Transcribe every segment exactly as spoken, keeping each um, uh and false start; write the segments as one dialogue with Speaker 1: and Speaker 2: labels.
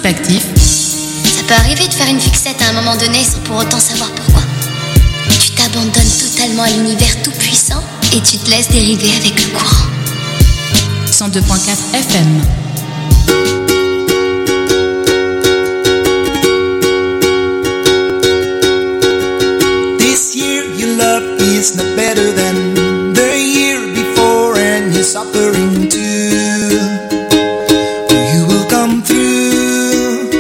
Speaker 1: respectifs.
Speaker 2: Ça peut arriver de faire une fixette à un moment donné sans pour autant savoir pourquoi. Tu t'abandonnes totalement à l'univers tout puissant et tu te laisses dériver avec le courant.
Speaker 1: cent deux virgule quatre F M.
Speaker 3: This year your love is not better than the year before, and you're suffering too. You will come through.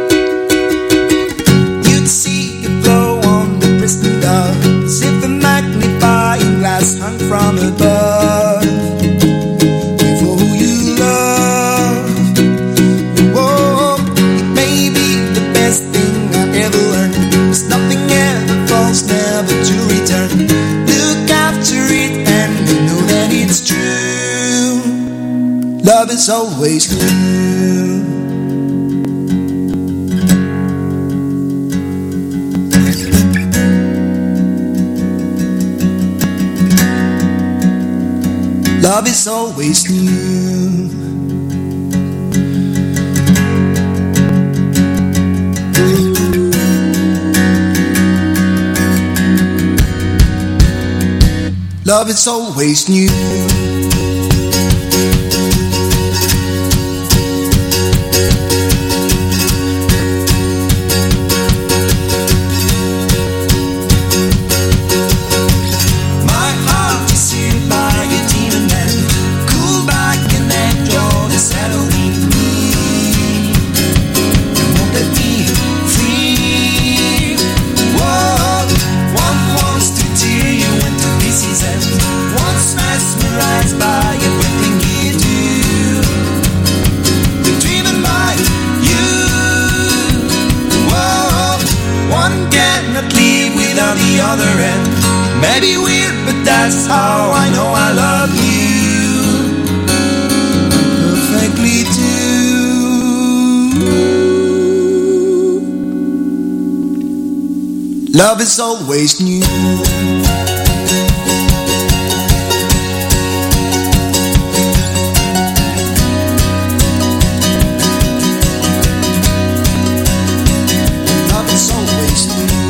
Speaker 3: You'd see the glow on the prison door, as if a magnifying glass hung from above. Before who you love, whoa, it may be the best thing I've ever learned. There's nothing ever falls, never to return. Look after it and you know that it's true. Love is always new. Love is always new. Love is always new. My heart is seared by a demon man. Cool back and enjoy this Halloween. You won't let me free. Whoa, one wants to tear you into pieces and one's mesmerized by everything you do. We're driven by you. Whoa, one cannot live without the other, and it may be weird, but that's how I know I love you perfectly too. Love is always new. Love is always new.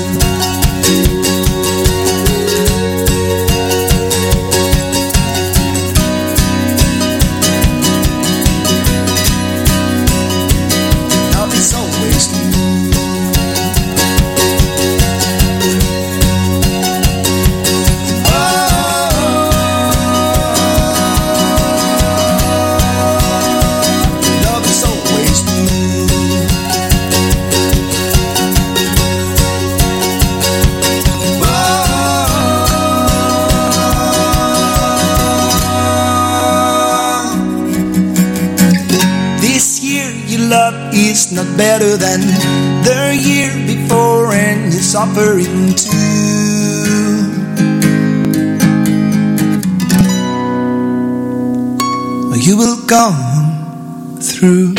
Speaker 3: Love is always new. Love is always new. This year your love is not better than the year before, and you're suffering too. You will come through.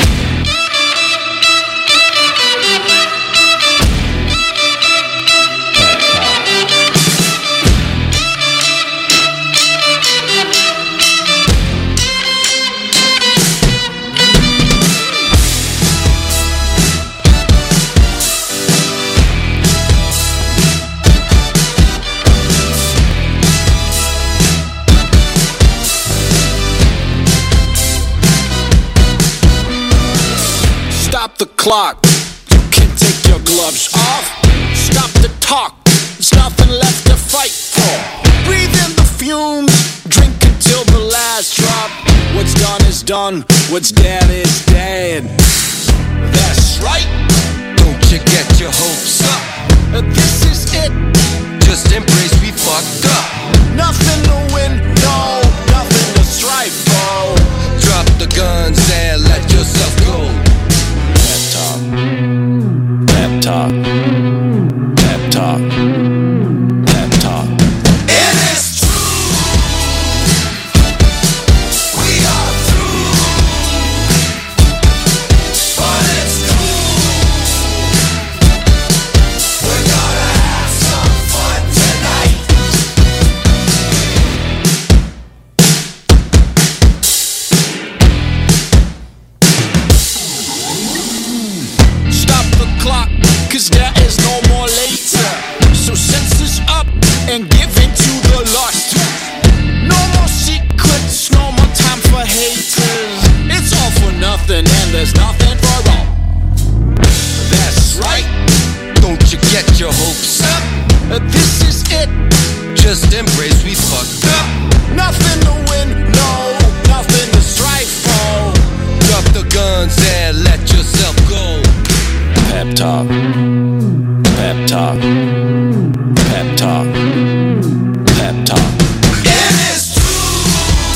Speaker 4: Stop the clock. You can take your gloves off. Stop the talk. There's nothing left to fight for. Breathe in the fumes. Drink until the last drop. What's done is done. What's dead is dead. That's right.
Speaker 5: Don't you get your hopes up.
Speaker 4: Uh, This is it.
Speaker 5: Just embrace we fucked up.
Speaker 4: Nothing to win. No. Nothing to strive for.
Speaker 5: Drop the guns and let yourself go.
Speaker 4: Pep talk. Pep talk. Pep talk. Pep talk.
Speaker 3: It is true. We are through. But it's cool. We're gonna have some fun tonight.
Speaker 4: clock, cause there is no more later. So senses up and give in to the lust. No more secrets, no more time for haters. It's all for nothing and there's nothing for all. That's right.
Speaker 5: Don't you get your hopes up?
Speaker 4: Uh, This is it.
Speaker 5: Just embrace we fucked up.
Speaker 4: Nothing to win, no, nothing to strive for.
Speaker 5: Drop the guns and let yourself go.
Speaker 4: Pep talk, pep talk, pep talk, pep talk.
Speaker 5: It is true.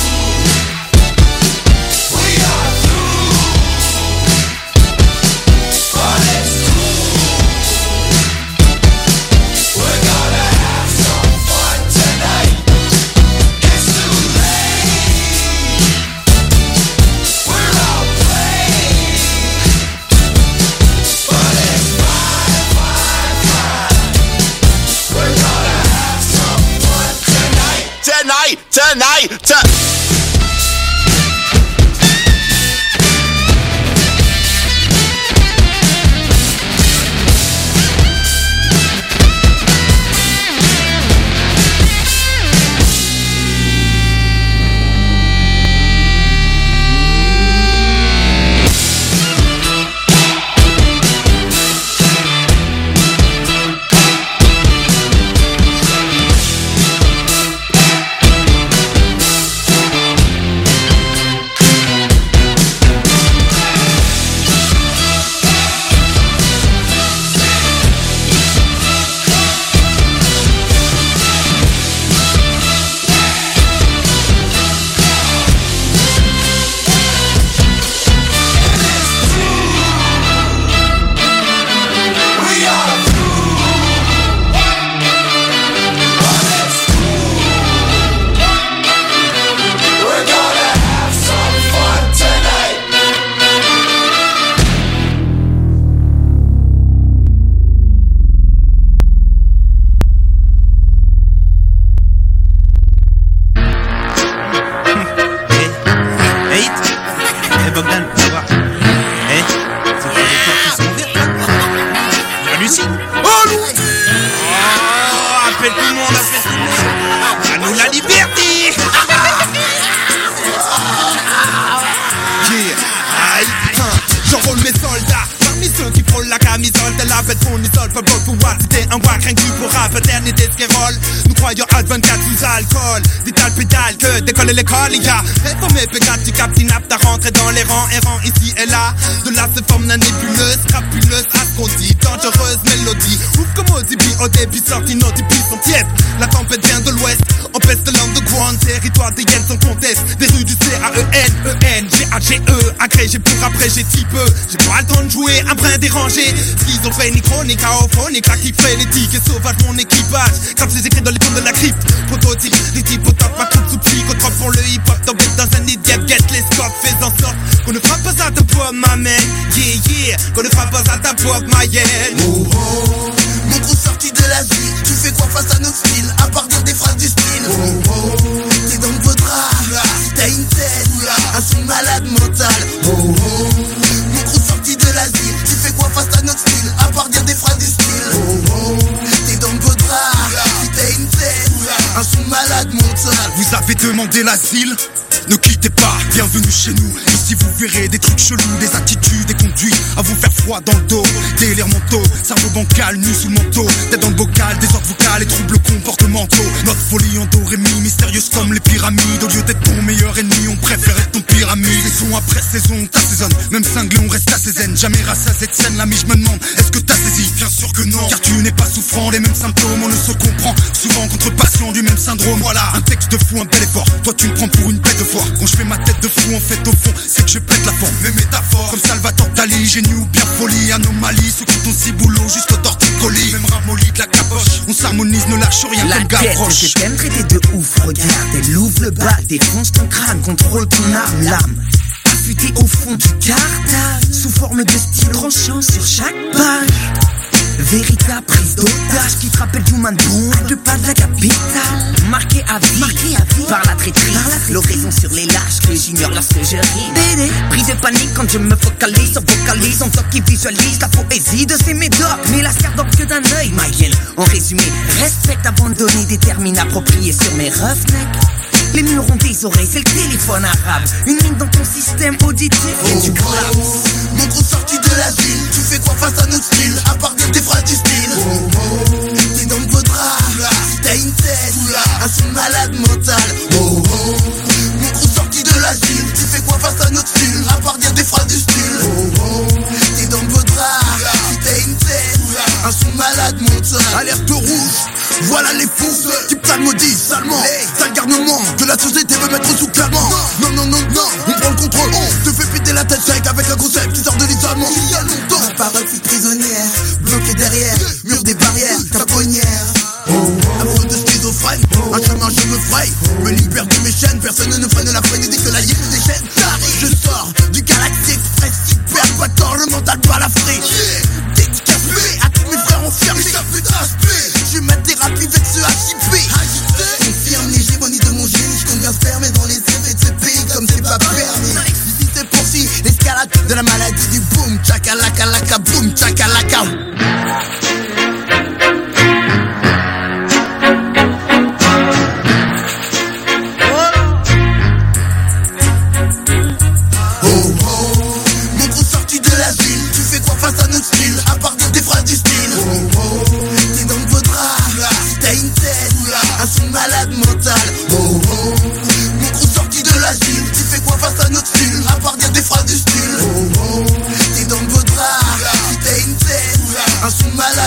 Speaker 5: We are through. But it's true. We're gonna have some fun tonight. It's too late. We're all playing. But it's fine, fine, fine. We're gonna have some fun tonight.
Speaker 4: Tonight, tonight, tonight.
Speaker 5: We are through. But it's true. We're gonna have some fun tonight.
Speaker 6: Hey, hey Bogdan, ça va? Hey, c'est quoi les portes qui sont ouvertes là? Y'a Lucie? Oh Lucie! Oh, appelle tout le monde, appelle tout le monde! À nous la liberté!
Speaker 7: Yeah, aïe, hein, j'enrôle mes soldats. Parmi ceux qui frôlent la camisole de la bête fournisole, pas beau pouvoir citer un wack, rien que pour rap, paternité ce qui roule. Nous croyons à vingt-quatre sous alcool, vital pédale que décolle l'école, il y a réformé Pégat, tu captes, inapte à rentrer dans les rangs errants ici et là. De là se forme la nébuleuse, crapuleuse à ce qu'on dit, dangereuse mélodie. Ouf comme Ozzy, au début sorti, nos débits sont tièdes. La tempête vient de l'ouest, on peste l'underground, territoire des hyènes sans conteste. Des rues du C A E N, E N, G A G E, agrégé pour après j'ai petit peu. J'ai pas le temps de jouer, un brin dérangé. Schizophrénie chronique, aophonique, là qui ferait les tics et sauvage mon équipage. Quand je les écris dans les tombes de la crypte, prototype, les types au top, ma coupe sous psychotrope pour le hip-hop. Tombé dans un idiot, get les scopes, fais en sorte qu'on ne fera pas à ta pop, ma man. Yeah, yeah, qu'on ne fera pas à ta pop, ma yen.
Speaker 8: Oh oh, mon trou sorti de la vie. Tu fais quoi face à nos styles, à part dire des phrases du style. Oh oh, t'es dans le beau drap, t'as une tête, un son malade mental. Oh oh, mon trou sorti de l'Asie. Tu fais quoi face à notre style, à part dire des phrases du style. Oh oh, t'es dans le beau drap, t'as une tête, un son malade mental.
Speaker 7: Vous avez demandé l'asile? Ne quittez pas, bienvenue chez nous. Ici vous verrez des trucs chelous, des attitudes, des conduits à vous faire froid dans le dos. Délire mentaux, cerveau bancal, nu sous le manteau. Tête dans le bocal, désordre vocal et troubles comportementaux. Notre folie en doremi, mystérieuse comme les pyramides. Au lieu d'être ton meilleur ennemi, on préfère être ton pyramide. Saison après saison, t'assaisonnes, même cinglé on reste assez zen. Jamais rassasié de scène, l'ami je me demande, est-ce que t'as saisi? Bien sûr que non, car tu n'es pas souffrant, les mêmes symptômes, on ne se comprend. Souvent contre patient du même syndrome. Voilà, un texte de fou, un bel effort. Toi tu me prends pour une bête de foire. Quand je fais ma tête de fou, en fait au fond, c'est que je pète la forme. Mes métaphores, comme Salvatore Dali, génie ou bien folie, anomalie. Ceux qui ton ciboulot, juste au torticolis. Même ramolli de la capoche, on s'harmonise, ne lâche rien
Speaker 9: la
Speaker 7: comme Gavroche.
Speaker 9: tête, t'aimes traiter de ouf, regarde, elle ouvre le bac, défonce ton crâne, contrôle ton arme, l'arme. Affûté au fond du cartable, sous forme de style tranchant sur chaque page. Véritable prise d'otage qui te rappelle Human Bomb, deux pas de la capitale. Marqué à vie, marqué à vie, par la traîtrise. L'oraison sur les lâches que j'ignore lorsque je ris. Prise de panique quand je me focalise sur vocalise. On toque qui visualise la poésie de ces médocs. Mais la scarpe que d'un œil, ma gueule. En résumé, respecte avant de donner des termines appropriés sur mes roughnecks. Les murs ont des oreilles, c'est le téléphone arabe. Une mine dans ton système auditif et tu collapses.
Speaker 8: Mon gros sorti de l'asile, tu fais quoi face à notre style? À part dire des phrases du style. Oh, oh, t'es dans le beau drap, t'as une tête, un son malade mental. Oh, oh, mon gros sorti de l'asile, tu fais quoi face à notre style? À part dire des phrases du style. Oh, oh, t'es dans le beau drap, t'as une tête, un son malade mental. Alerte rouge, voilà les fous qui planent maudits salement. T'as le garnement que la société veut mettre sous clément. Non, non, non, non, on prend le contrôle. On te fait péter la tête sec avec un concept qui sort de l'isolement. Il y a longtemps, ma parole fut prisonnière, bloquée derrière, mur des barrières, ta bonnière. Oh, un feu de schizophrène, un chemin je me fraye, me libère de mes chaînes, personne ne freine la freine dès que la hyène déchaîne. Je sors du Galaxy Express, super battant, le mental par la frais. Dédicacé à tous mes frères enfermés, ça fait d'aspect. Je ma thérapie avec ce H I P. Confirme les gémonies de mon génie, je compte bien se fermer dans les effets de ce pays comme c'est pas permis. Ici c'est poursuit l'escalade de la maladie du boom, chakalaka laka boom, chakalaka. Malade mental, oh oh. Mon gros sorti de l'asile, tu fais quoi face à notre style? À part dire des phrases du style, oh oh. T'es dans le beau drap, t'as une tête, un son malade.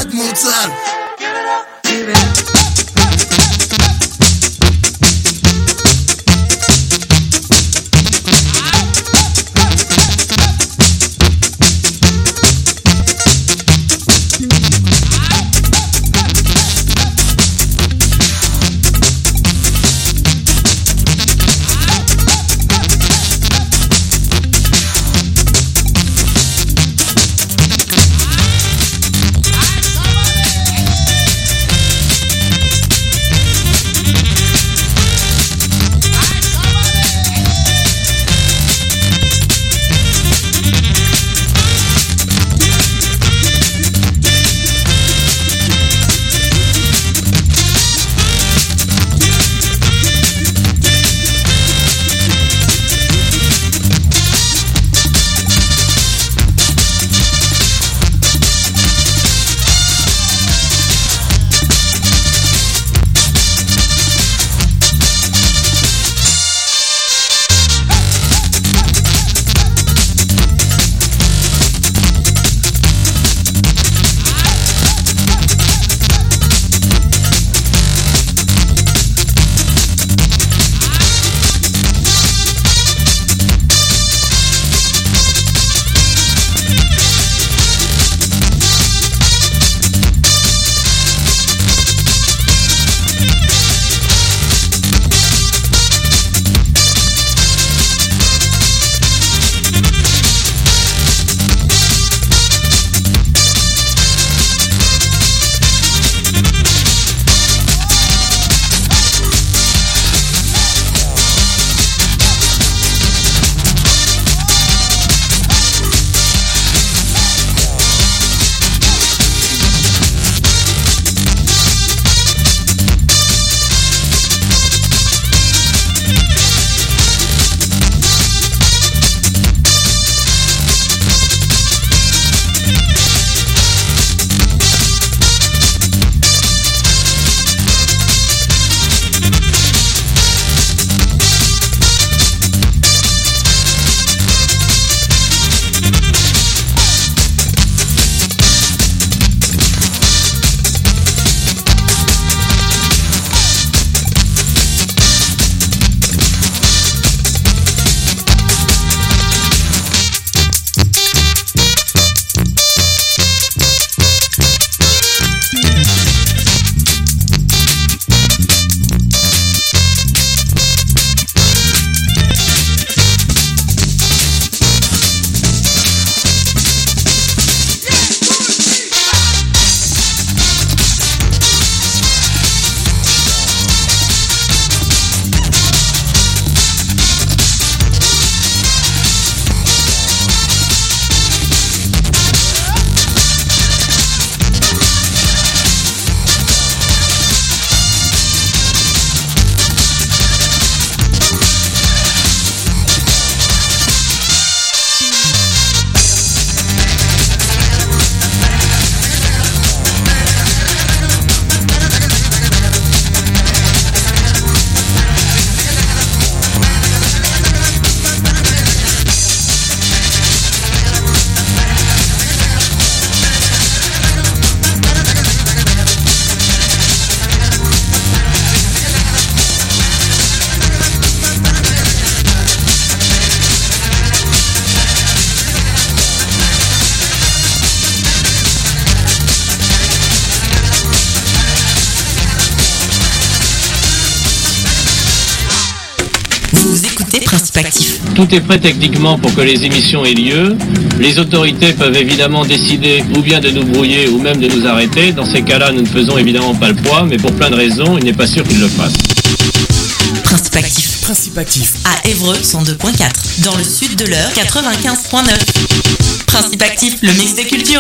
Speaker 1: écoutez Principe Actif.
Speaker 10: Tout est prêt techniquement pour que les émissions aient lieu. Les autorités peuvent évidemment décider ou bien de nous brouiller ou même de nous arrêter. Dans ces cas-là, nous ne faisons évidemment pas le poids, mais pour plein de raisons, il n'est pas sûr qu'ils le fassent.
Speaker 1: Principe Actif.
Speaker 11: Principe Actif.
Speaker 1: À Évreux, cent deux virgule quatre. Dans le sud de l'Eure, quatre-vingt-quinze virgule neuf. Principe Actif, le mix des cultures.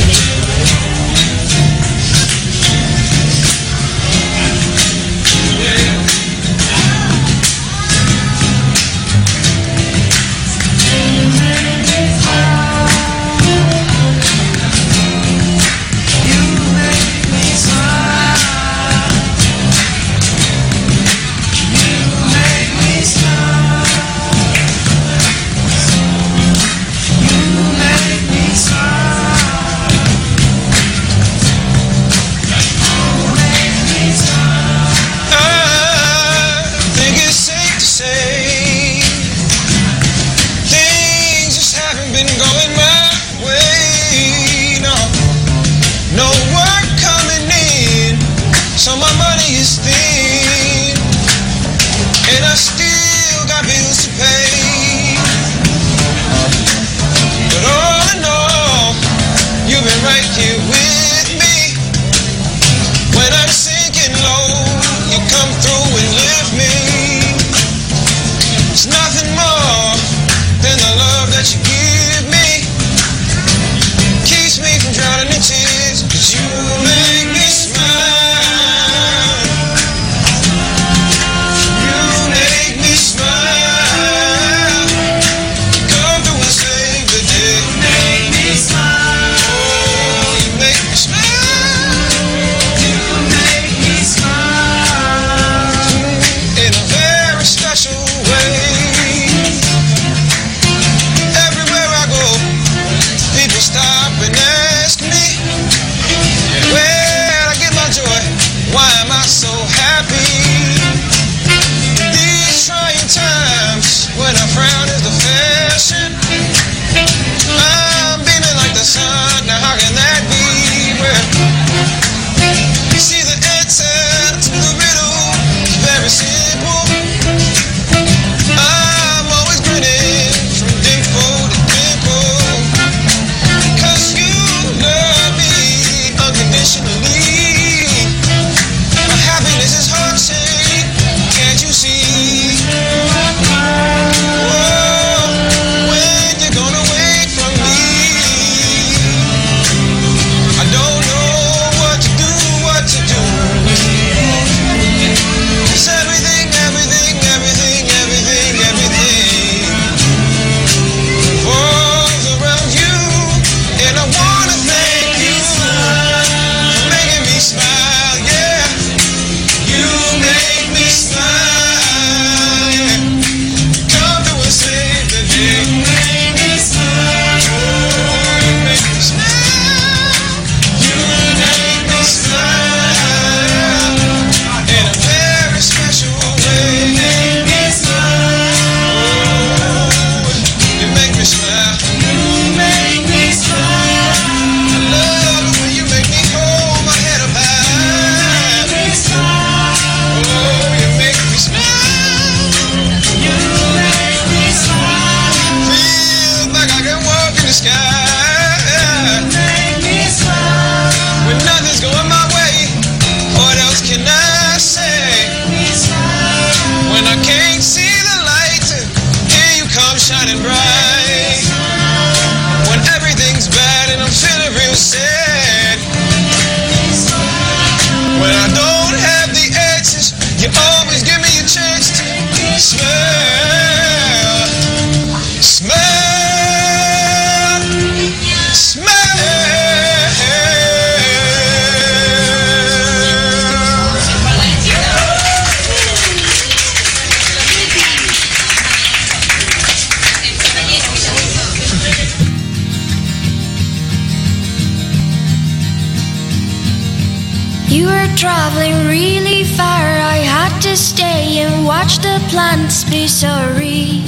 Speaker 12: You were traveling really far, I had to stay and watch the plants be sorry.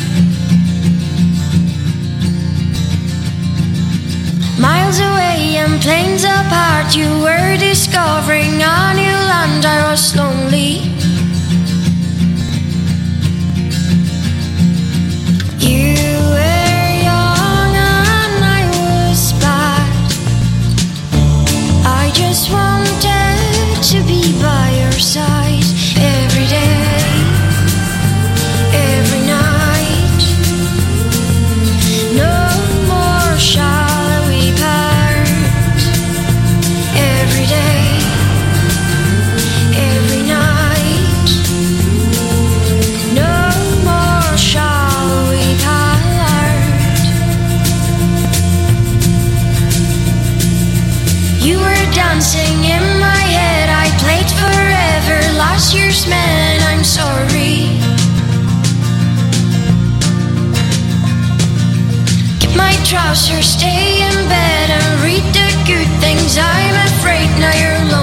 Speaker 12: Miles away and planes apart, you were discovering a new land. I was lonely. dancing in my head. I played forever, last year's man, I'm sorry. Get my trousers, stay in bed and read the good things. I'm afraid now you're